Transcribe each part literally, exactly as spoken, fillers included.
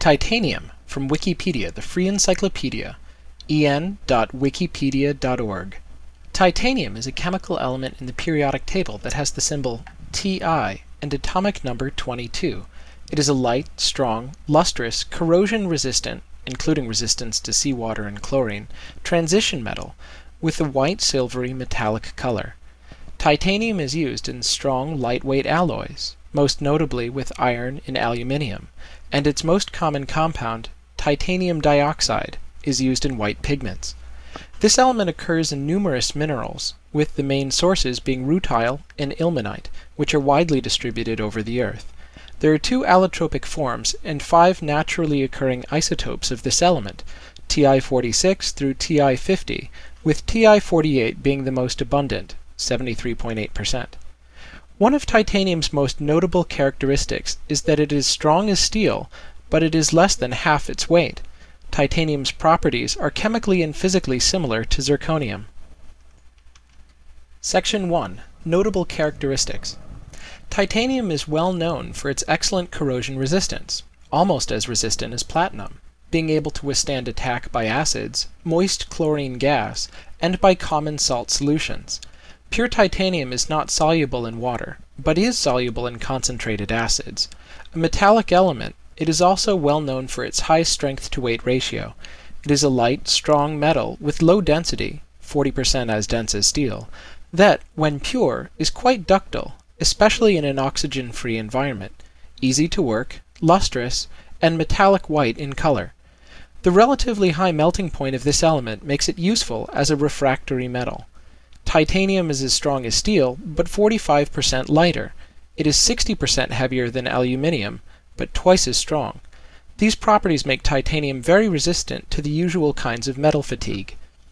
Titanium, from Wikipedia, the free encyclopedia, e n dot wikipedia dot org. Titanium is a chemical element in the periodic table that has the symbol Ti and atomic number twenty-two. It is a light, strong, lustrous, corrosion-resistant, including resistance to seawater and chlorine, transition metal with a white silvery metallic color. Titanium is used in strong, lightweight alloys, most notably with iron and aluminium, and its most common compound, titanium dioxide, is used in white pigments. This element occurs in numerous minerals, with the main sources being rutile and ilmenite, which are widely distributed over the Earth. There are two allotropic forms and five naturally occurring isotopes of this element, T I forty-six through T I fifty, with T I forty-eight being the most abundant, seventy-three point eight percent. One of titanium's most notable characteristics is that it is strong as steel, but it is less than half its weight. Titanium's properties are chemically and physically similar to zirconium. Section one. Notable characteristics. Titanium is well known for its excellent corrosion resistance, almost as resistant as platinum, being able to withstand attack by acids, moist chlorine gas, and by common salt solutions. Pure titanium is not soluble in water, but is soluble in concentrated acids. A metallic element, it is also well known for its high strength-to-weight ratio. It is a light, strong metal with low density, forty percent as dense as steel, that, when pure, is quite ductile, especially in an oxygen-free environment, easy to work, lustrous, and metallic white in color. The relatively high melting point of this element makes it useful as a refractory metal. Titanium is as strong as steel, but forty-five percent lighter. It is sixty percent heavier than aluminium, but twice as strong. These properties make titanium very resistant to the usual kinds of metal fatigue.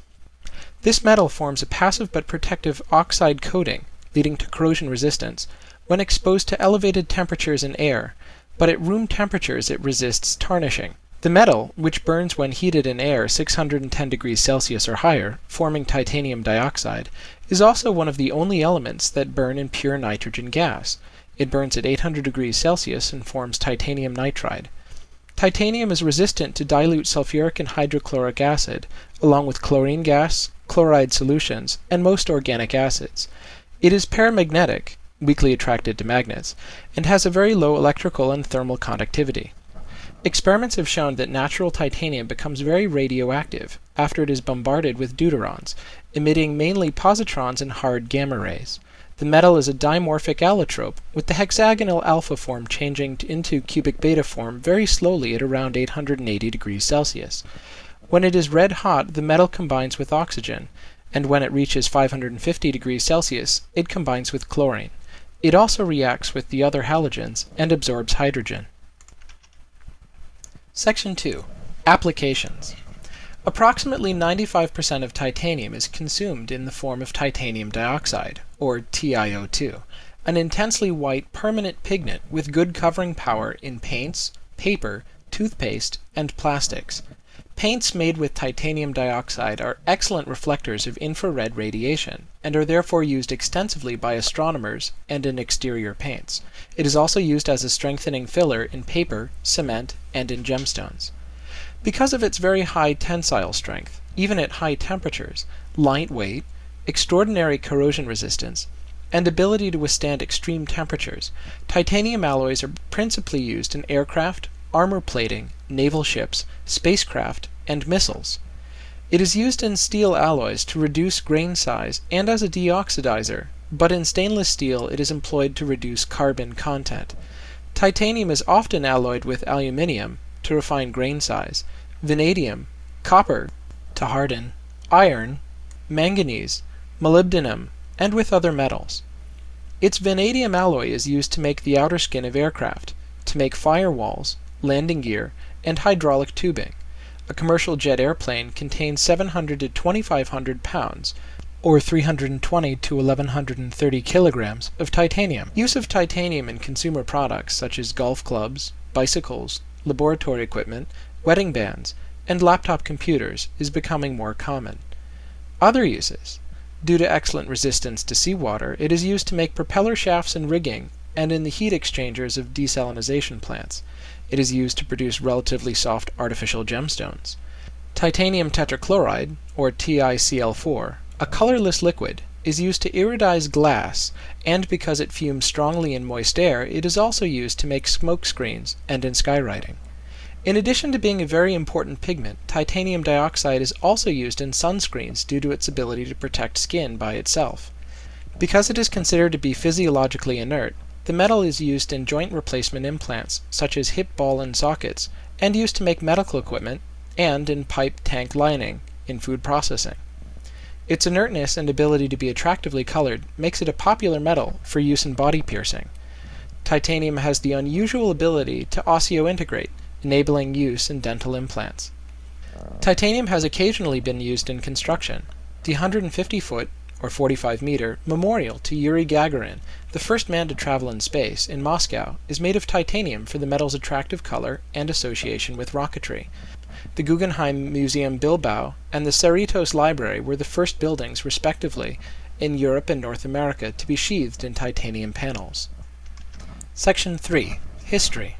This metal forms a passive but protective oxide coating, leading to corrosion resistance, when exposed to elevated temperatures in air, but at room temperatures it resists tarnishing. The metal, which burns when heated in air six hundred ten degrees Celsius or higher, forming titanium dioxide, is also one of the only elements that burn in pure nitrogen gas. It burns at eight hundred degrees Celsius and forms titanium nitride. Titanium is resistant to dilute sulfuric and hydrochloric acid, along with chlorine gas, chloride solutions, and most organic acids. It is paramagnetic, weakly attracted to magnets, and has a very low electrical and thermal conductivity. Experiments have shown that natural titanium becomes very radioactive after it is bombarded with deuterons, emitting mainly positrons and hard gamma rays. The metal is a dimorphic allotrope, with the hexagonal alpha form changing into cubic beta form very slowly at around eight hundred eighty degrees Celsius. When it is red hot, the metal combines with oxygen, and when it reaches five hundred fifty degrees Celsius, it combines with chlorine. It also reacts with the other halogens and absorbs hydrogen. Section two. Applications. Approximately ninety-five percent of titanium is consumed in the form of titanium dioxide, or T i O two, an intensely white permanent pigment with good covering power in paints, paper, toothpaste, and plastics. Paints made with titanium dioxide are excellent reflectors of infrared radiation, and are therefore used extensively by astronomers and in exterior paints. It is also used as a strengthening filler in paper, cement, and in gemstones. Because of its very high tensile strength, even at high temperatures, light weight, extraordinary corrosion resistance, and ability to withstand extreme temperatures, titanium alloys are principally used in aircraft, armor plating, naval ships, spacecraft, and missiles. It is used in steel alloys to reduce grain size and as a deoxidizer, but in stainless steel it is employed to reduce carbon content. Titanium is often alloyed with aluminium to refine grain size, vanadium, copper to harden, iron, manganese, molybdenum, and with other metals. Its vanadium alloy is used to make the outer skin of aircraft, to make firewalls, landing gear, and hydraulic tubing. A commercial jet airplane contains seven hundred to twenty-five hundred pounds, or three hundred twenty to eleven thirty kilograms, of titanium. Use of titanium in consumer products such as golf clubs, bicycles, laboratory equipment, wedding bands, and laptop computers is becoming more common. Other uses. Due to excellent resistance to seawater, it is used to make propeller shafts and rigging, and in the heat exchangers of desalination plants. It is used to produce relatively soft artificial gemstones. Titanium tetrachloride, or T I C L four, a colorless liquid, is used to iridize glass, and because it fumes strongly in moist air, it is also used to make smoke screens and in skywriting. In addition to being a very important pigment, titanium dioxide is also used in sunscreens due to its ability to protect skin by itself. Because it is considered to be physiologically inert, the metal is used in joint replacement implants, such as hip ball and sockets, and used to make medical equipment, and in pipe tank lining, in food processing. Its inertness and ability to be attractively colored makes it a popular metal for use in body piercing. Titanium has the unusual ability to osseointegrate, enabling use in dental implants. Titanium has occasionally been used in construction. The one hundred fifty foot, or forty-five meter, memorial to Yuri Gagarin, the first man to travel in space, in Moscow, is made of titanium for the metal's attractive color and association with rocketry. The Guggenheim Museum Bilbao and the Cerritos Library were the first buildings, respectively, in Europe and North America to be sheathed in titanium panels. Section three. History.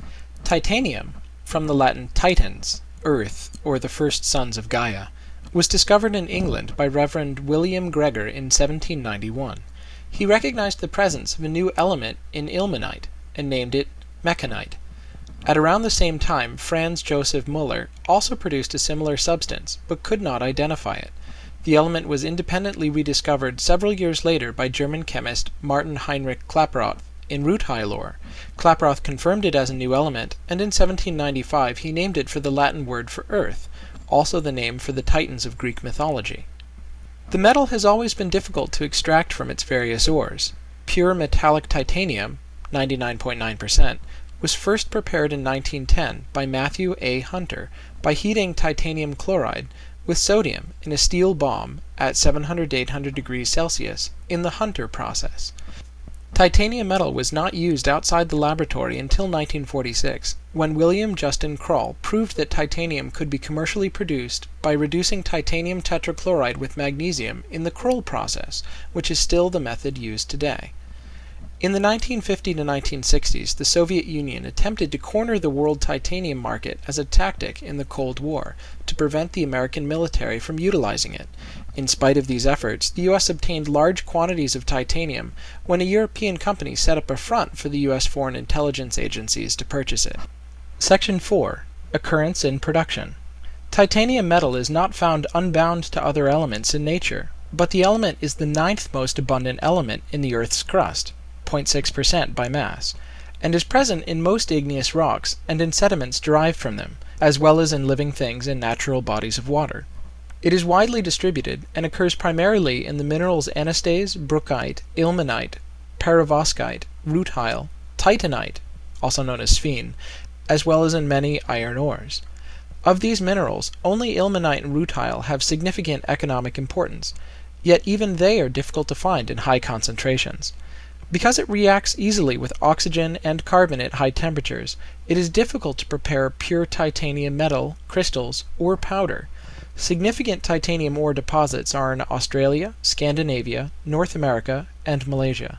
Titanium, from the Latin titans, earth, or the first sons of Gaia, was discovered in England by Reverend William Gregor in seventeen ninety-one. He recognized the presence of a new element in ilmenite and named it meconite. At around the same time, Franz Joseph Müller also produced a similar substance, but could not identify it. The element was independently rediscovered several years later by German chemist Martin Heinrich Klaproth in rutile ore. Klaproth confirmed it as a new element, and in seventeen ninety-five he named it for the Latin word for earth, also the name for the Titans of Greek mythology. The metal has always been difficult to extract from its various ores. Pure metallic titanium, ninety-nine point nine percent, was first prepared in nineteen ten by Matthew A. Hunter by heating titanium chloride with sodium in a steel bomb at seven hundred to eight hundred degrees Celsius in the Hunter process. Titanium metal was not used outside the laboratory until nineteen forty-six, when William Justin Kroll proved that titanium could be commercially produced by reducing titanium tetrachloride with magnesium in the Kroll process, which is still the method used today. In the nineteen fifty to nineteen sixties, the Soviet Union attempted to corner the world titanium market as a tactic in the Cold War to prevent the American military from utilizing it. In spite of these efforts, the U S obtained large quantities of titanium when a European company set up a front for the U S foreign intelligence agencies to purchase it. Section four. Occurrence in production. Titanium metal is not found unbound to other elements in nature, but the element is the ninth most abundant element in the Earth's crust, zero point six percent by mass, and is present in most igneous rocks and in sediments derived from them, as well as in living things in natural bodies of water. It is widely distributed and occurs primarily in the minerals anastase, brookite, ilmenite, paravoscite, rutile, titanite, also known as sphene, as well as in many iron ores. Of these minerals, only ilmenite and rutile have significant economic importance, yet even they are difficult to find in high concentrations. Because it reacts easily with oxygen and carbon at high temperatures, it is difficult to prepare pure titanium metal, crystals, or powder. Significant titanium ore deposits are in Australia, Scandinavia, North America, and Malaysia.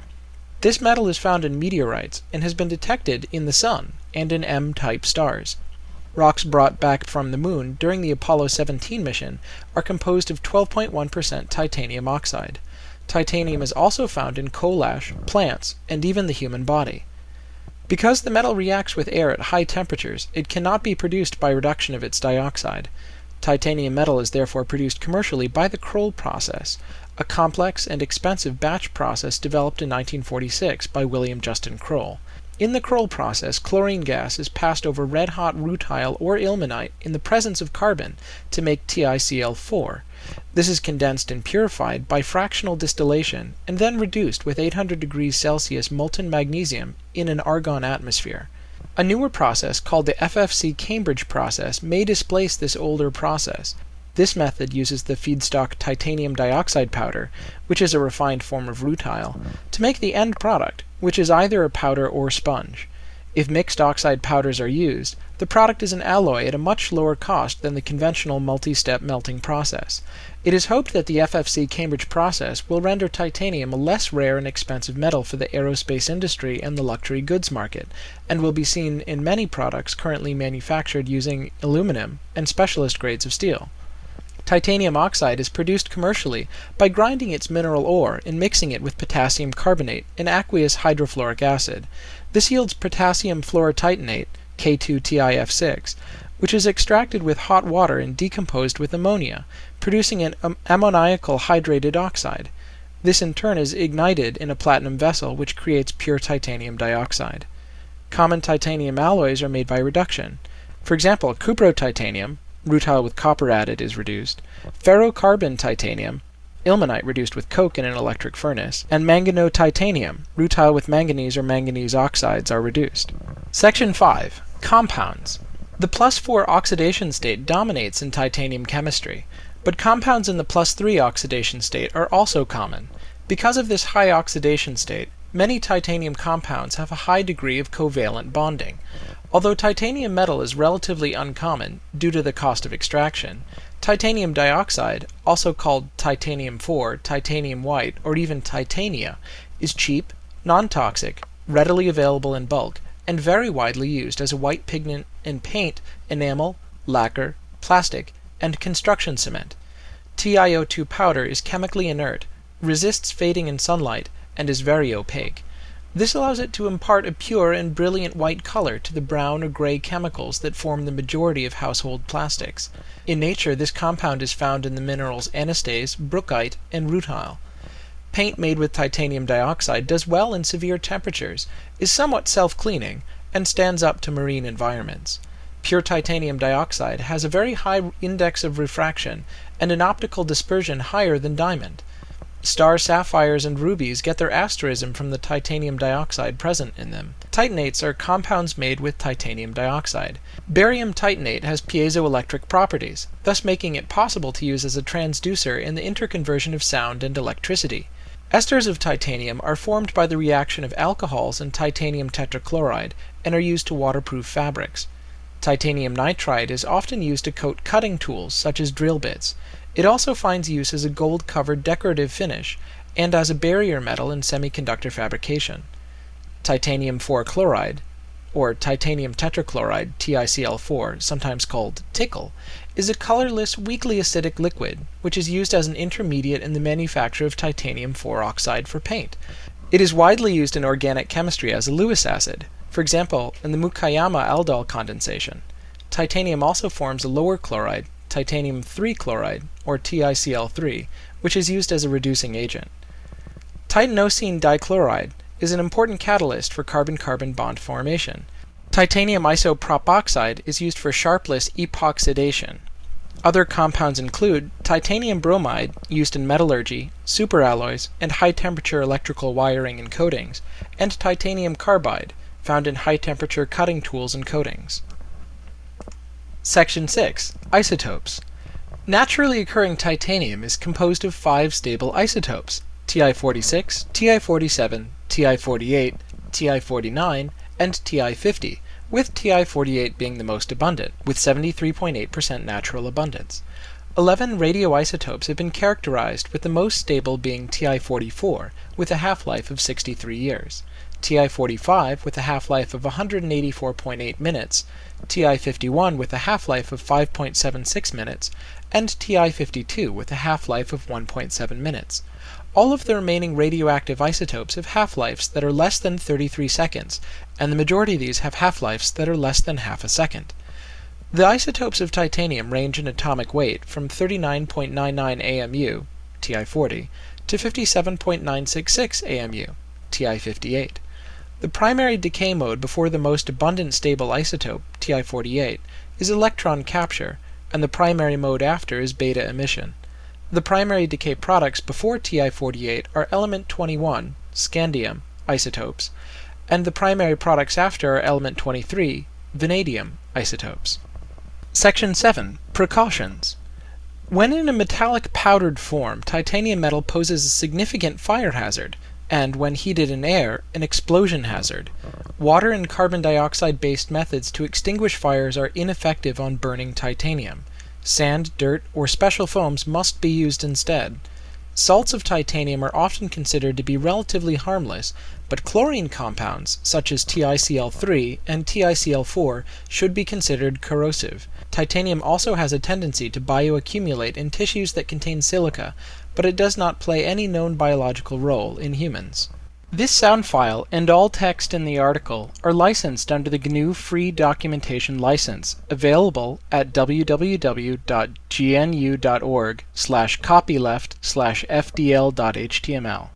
This metal is found in meteorites and has been detected in the Sun and in M-type stars. Rocks brought back from the Moon during the Apollo seventeen mission are composed of twelve point one percent titanium oxide. Titanium is also found in coal ash, plants, and even the human body. Because the metal reacts with air at high temperatures, it cannot be produced by reduction of its dioxide. Titanium metal is therefore produced commercially by the Kroll process, a complex and expensive batch process developed in nineteen forty-six by William Justin Kroll. In the Kroll process, chlorine gas is passed over red-hot rutile or ilmenite in the presence of carbon to make T I C L four. This is condensed and purified by fractional distillation and then reduced with eight hundred degrees Celsius molten magnesium in an argon atmosphere. A newer process called the F F C Cambridge process may displace this older process. This method uses the feedstock titanium dioxide powder, which is a refined form of rutile, to make the end product, which is either a powder or sponge. If mixed oxide powders are used, the product is an alloy at a much lower cost than the conventional multi-step melting process. It is hoped that the F F C Cambridge process will render titanium a less rare and expensive metal for the aerospace industry and the luxury goods market, and will be seen in many products currently manufactured using aluminum and specialist grades of steel. Titanium oxide is produced commercially by grinding its mineral ore and mixing it with potassium carbonate and aqueous hydrofluoric acid. This yields potassium fluorotitanate, K two T I F six, which is extracted with hot water and decomposed with ammonia, producing an ammoniacal hydrated oxide. This in turn is ignited in a platinum vessel, which creates pure titanium dioxide. Common titanium alloys are made by reduction. For example, cuprotitanium, rutile with copper added, is reduced. Ferrocarbon titanium, ilmenite reduced with coke in an electric furnace, and manganotitanium, rutile with manganese or manganese oxides, are reduced. Section five. Compounds. The plus four oxidation state dominates in titanium chemistry, but compounds in the plus three oxidation state are also common. Because of this high oxidation state, many titanium compounds have a high degree of covalent bonding. Although titanium metal is relatively uncommon due to the cost of extraction, titanium dioxide, also called titanium four, titanium white, or even titania, is cheap, non-toxic, readily available in bulk, and very widely used as a white pigment in paint, enamel, lacquer, plastic, and construction cement. T i O two powder is chemically inert, resists fading in sunlight, and is very opaque. This allows it to impart a pure and brilliant white color to the brown or gray chemicals that form the majority of household plastics. In nature, this compound is found in the minerals anastase, brookite, and rutile. Paint made with titanium dioxide does well in severe temperatures, is somewhat self-cleaning, and stands up to marine environments. Pure titanium dioxide has a very high index of refraction and an optical dispersion higher than diamond. Star sapphires and rubies get their asterism from the titanium dioxide present in them. Titanates are compounds made with titanium dioxide. Barium titanate has piezoelectric properties, thus making it possible to use as a transducer in the interconversion of sound and electricity. Esters of titanium are formed by the reaction of alcohols and titanium tetrachloride and are used to waterproof fabrics. Titanium nitride is often used to coat cutting tools such as drill bits. It also finds use as a gold-covered decorative finish and as a barrier metal in semiconductor fabrication. Titanium four chloride, or titanium tetrachloride, T i C L four, sometimes called tickle, is a colorless, weakly acidic liquid which is used as an intermediate in the manufacture of titanium four oxide for paint. It is widely used in organic chemistry as a Lewis acid, for example in the Mukayama aldol condensation. Titanium also forms a lower chloride, titanium three chloride, or T i C L three, which is used as a reducing agent. Titanosine dichloride is an important catalyst for carbon-carbon bond formation. Titanium isopropoxide is used for sharpless epoxidation. Other compounds include titanium bromide, used in metallurgy, superalloys, and high-temperature electrical wiring and coatings, and titanium carbide, found in high-temperature cutting tools and coatings. Section six. Isotopes. Naturally occurring titanium is composed of five stable isotopes: T i forty-six, T i forty-seven, T i forty-eight, T i forty-nine, and T i fifty, with T i forty-eight being the most abundant, with seventy-three point eight percent natural abundance. Eleven radioisotopes have been characterized, with the most stable being T i forty-four, with a half-life of sixty-three years, T i forty-five with a half-life of one hundred eighty-four point eight minutes, T i fifty-one with a half-life of five point seven six minutes, and T i fifty-two with a half-life of one point seven minutes. All of the remaining radioactive isotopes have half-lives that are less than thirty-three seconds, and the majority of these have half-lives that are less than half a second. The isotopes of titanium range in atomic weight from thirty-nine point nine nine A M U, T i forty, to fifty-seven point nine six six A M U, T i fifty-eight. The primary decay mode before the most abundant stable isotope, T i forty-eight, is electron capture, and the primary mode after is beta emission. The primary decay products before T i forty-eight are element twenty-one, scandium, isotopes, and the primary products after are element twenty-three, vanadium, isotopes. Section seven. Precautions. When in a metallic powdered form, titanium metal poses a significant fire hazard. and when heated in air, an explosion hazard. Water and carbon dioxide-based methods to extinguish fires are ineffective on burning titanium. Sand, dirt, or special foams must be used instead. Salts of titanium are often considered to be relatively harmless, but chlorine compounds, such as T I C L three and T I C L four, should be considered corrosive. Titanium also has a tendency to bioaccumulate in tissues that contain silica, but it does not play any known biological role in humans. This sound file and all text in the article are licensed under the G N U Free Documentation License, available at w w w dot g n u dot org slash copyleft slash f d l dot h t m l.